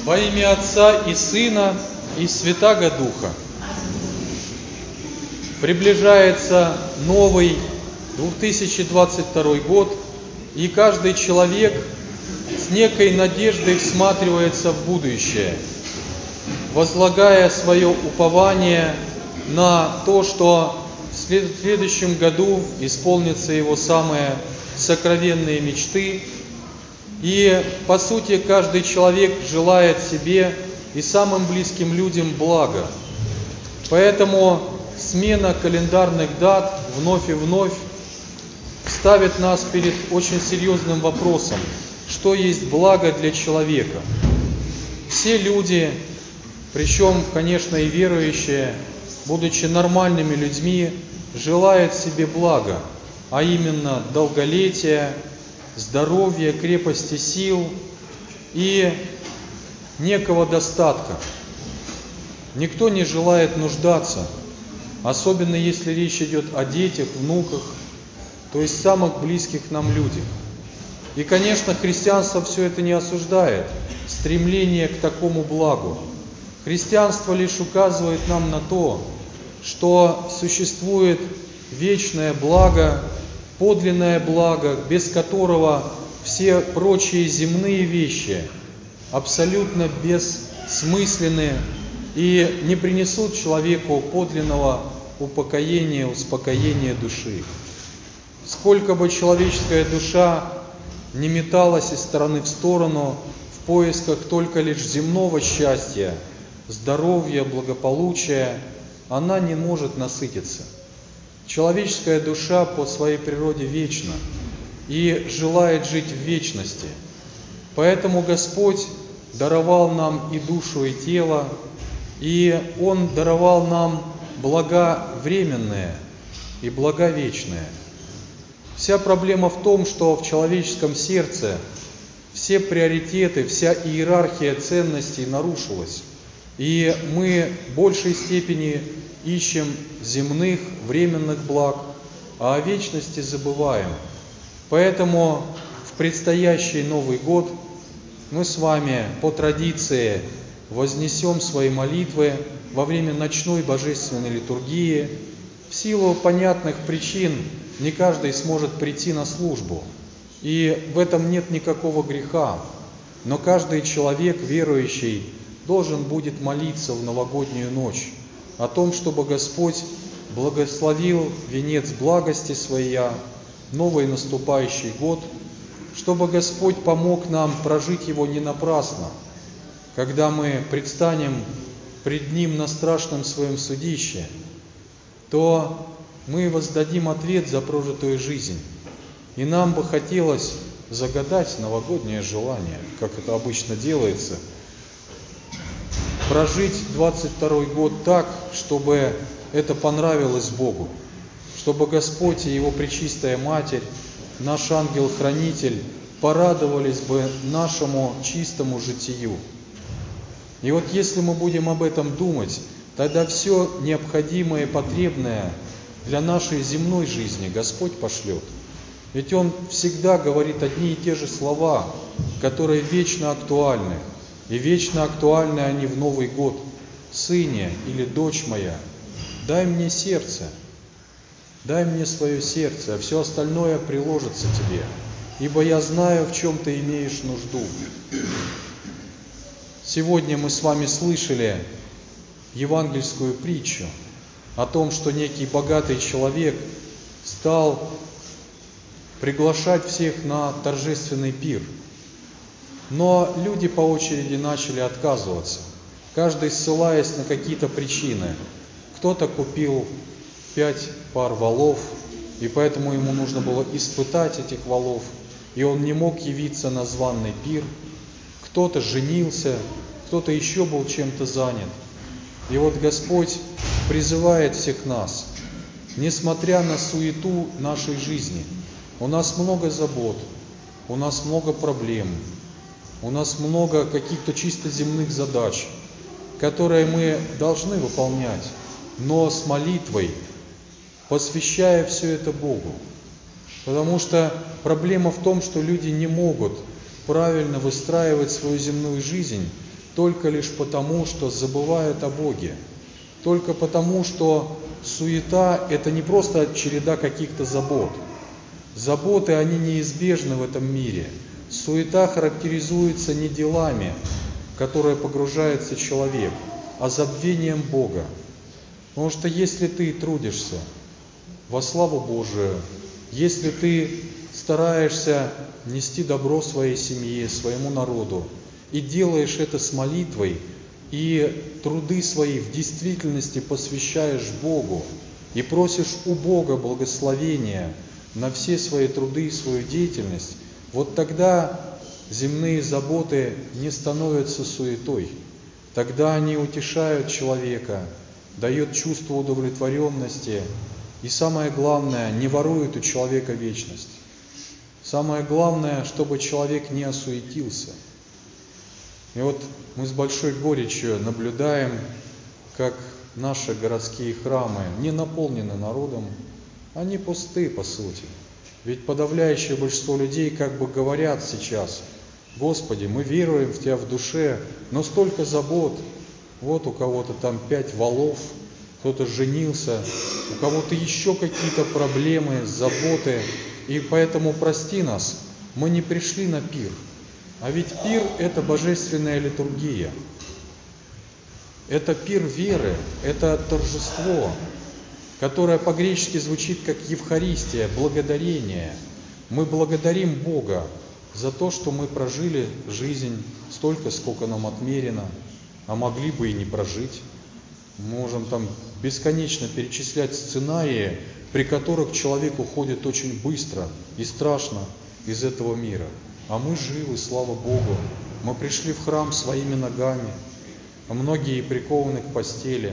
Во имя Отца и Сына и Святаго Духа. Приближается новый 2022 год, и каждый человек с некой надеждой всматривается в будущее, возлагая свое упование на то, что в следующем году исполнятся его самые сокровенные мечты. И, по сути, каждый человек желает себе и самым близким людям блага. Поэтому смена календарных дат вновь и вновь ставит нас перед очень серьезным вопросом, что есть благо для человека. Все люди, причем, конечно, и верующие, будучи нормальными людьми, желают себе блага, а именно долголетия, здоровья, крепости сил и некого достатка. Никто не желает нуждаться, особенно если речь идет о детях, внуках, то есть самых близких нам людях. И, конечно, христианство все это не осуждает, стремление к такому благу. Христианство лишь указывает нам на то, что существует вечное благо, подлинное благо, без которого все прочие земные вещи абсолютно бессмысленны и не принесут человеку подлинного упокоения, успокоения души. Сколько бы человеческая душа не металась из стороны в сторону в поисках только лишь земного счастья, здоровья, благополучия, она не может насытиться. Человеческая душа по своей природе вечна и желает жить в вечности. Поэтому Господь даровал нам и душу, и тело, и Он даровал нам блага временные и блага вечные. Вся проблема в том, что в человеческом сердце все приоритеты, вся иерархия ценностей нарушилась. И мы в большей степени ищем земных, временных благ, а о вечности забываем. Поэтому в предстоящий Новый год мы с вами по традиции вознесем свои молитвы во время ночной божественной литургии. В силу понятных причин не каждый сможет прийти на службу, и в этом нет никакого греха. Но каждый человек, верующий, должен будет молиться в новогоднюю ночь о том, чтобы Господь благословил венец благости своя, новый наступающий год, чтобы Господь помог нам прожить его не напрасно, когда мы предстанем пред Ним на страшном своем судище, то мы воздадим ответ за прожитую жизнь. И нам бы хотелось загадать новогоднее желание, как это обычно делается, прожить 22 год так, чтобы это понравилось Богу, чтобы Господь и Его Пречистая Матерь, наш ангел-хранитель, порадовались бы нашему чистому житию. И вот если мы будем об этом думать, тогда все необходимое и потребное для нашей земной жизни Господь пошлет. Ведь Он всегда говорит одни и те же слова, которые вечно актуальны. И вечно актуальны они в Новый год. «Сыне» или «Дочь моя, дай мне сердце, дай мне свое сердце, а все остальное приложится тебе, ибо я знаю, в чем ты имеешь нужду». Сегодня мы с вами слышали евангельскую притчу о том, что некий богатый человек стал приглашать всех на торжественный пир. Но люди по очереди начали отказываться, каждый ссылаясь на какие-то причины. Кто-то купил 5 пар волов, и поэтому ему нужно было испытать этих волов, и он не мог явиться на званый пир. Кто-то женился, кто-то еще был чем-то занят. И вот Господь призывает всех нас, несмотря на суету нашей жизни, у нас много забот, у нас много проблем, у нас много каких-то чисто земных задач, которые мы должны выполнять, но с молитвой, посвящая все это Богу. Потому что проблема в том, что люди не могут правильно выстраивать свою земную жизнь только лишь потому, что забывают о Боге, только потому, что суета – это не просто череда каких-то забот. Заботы, они неизбежны в этом мире. Суета характеризуется не делами, в которые погружается человек, а забвением Бога. Потому что если ты трудишься во славу Божию, если ты стараешься нести добро своей семье, своему народу, и делаешь это с молитвой, и труды свои в действительности посвящаешь Богу, и просишь у Бога благословения на все свои труды и свою деятельность, вот тогда земные заботы не становятся суетой. Тогда они утешают человека, дают чувство удовлетворенности, и самое главное, не воруют у человека вечность. Самое главное, чтобы человек не осуетился. И вот мы с большой горечью наблюдаем, как наши городские храмы не наполнены народом, они пусты по сути. Ведь подавляющее большинство людей как бы говорят сейчас: Господи, мы веруем в Тебя в душе, но столько забот. Вот у кого-то там 5 волов, кто-то женился, у кого-то еще какие-то проблемы, заботы. И поэтому прости нас, мы не пришли на пир. А ведь пир – это божественная литургия. Это пир веры, это торжество, которое по-гречески звучит как Евхаристия, благодарение. Мы благодарим Бога за то, что мы прожили жизнь столько, сколько нам отмерено, а могли бы и не прожить. Мы можем там бесконечно перечислять сценарии, при которых человек уходит очень быстро и страшно из этого мира. А мы живы, слава Богу. Мы пришли в храм своими ногами, а многие прикованы к постели.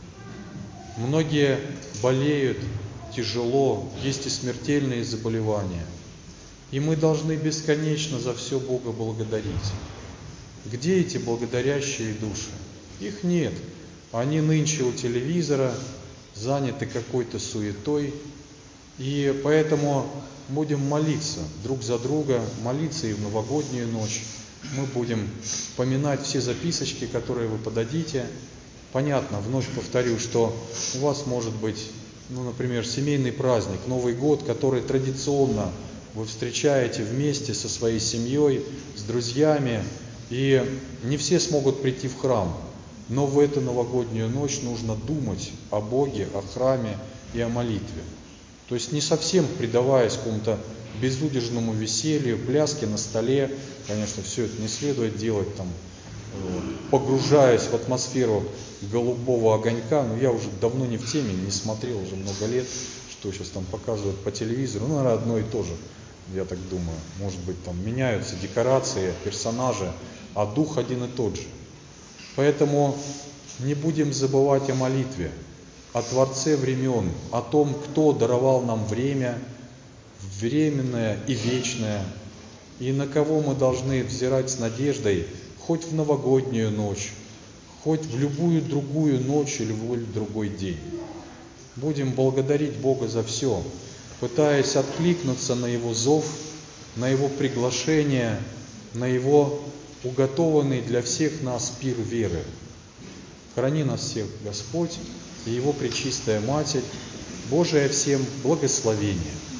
Многие болеют тяжело, есть и смертельные заболевания. И мы должны бесконечно за все Бога благодарить. Где эти благодарящие души? Их нет. Они нынче у телевизора, заняты какой-то суетой. И поэтому будем молиться друг за друга, молиться и в новогоднюю ночь. Мы будем поминать все записочки, которые вы подадите. Понятно, вновь повторю, что у вас может быть, например, семейный праздник, Новый год, который традиционно вы встречаете вместе со своей семьей, с друзьями, и не все смогут прийти в храм. Но в эту новогоднюю ночь нужно думать о Боге, о храме и о молитве. То есть не совсем предаваясь какому-то безудержному веселью, пляске на столе. Конечно, все это не следует делать, погружаясь в атмосферу голубого огонька. Но я уже давно не в теме, не смотрел уже много лет, что сейчас там показывают по телевизору. Наверное, одно и то же, я так думаю. Может быть, там меняются декорации, персонажи, а дух один и тот же. Поэтому не будем забывать о молитве, о Творце времен, о том, кто даровал нам время, временное и вечное, и на кого мы должны взирать с надеждой хоть в новогоднюю ночь, хоть в любую другую ночь или в любой другой день. Будем благодарить Бога за все, пытаясь откликнуться на Его зов, на Его приглашение, на Его уготованный для всех нас пир веры. Храни нас всех Господь и Его Пречистая Матерь, Божие всем благословение.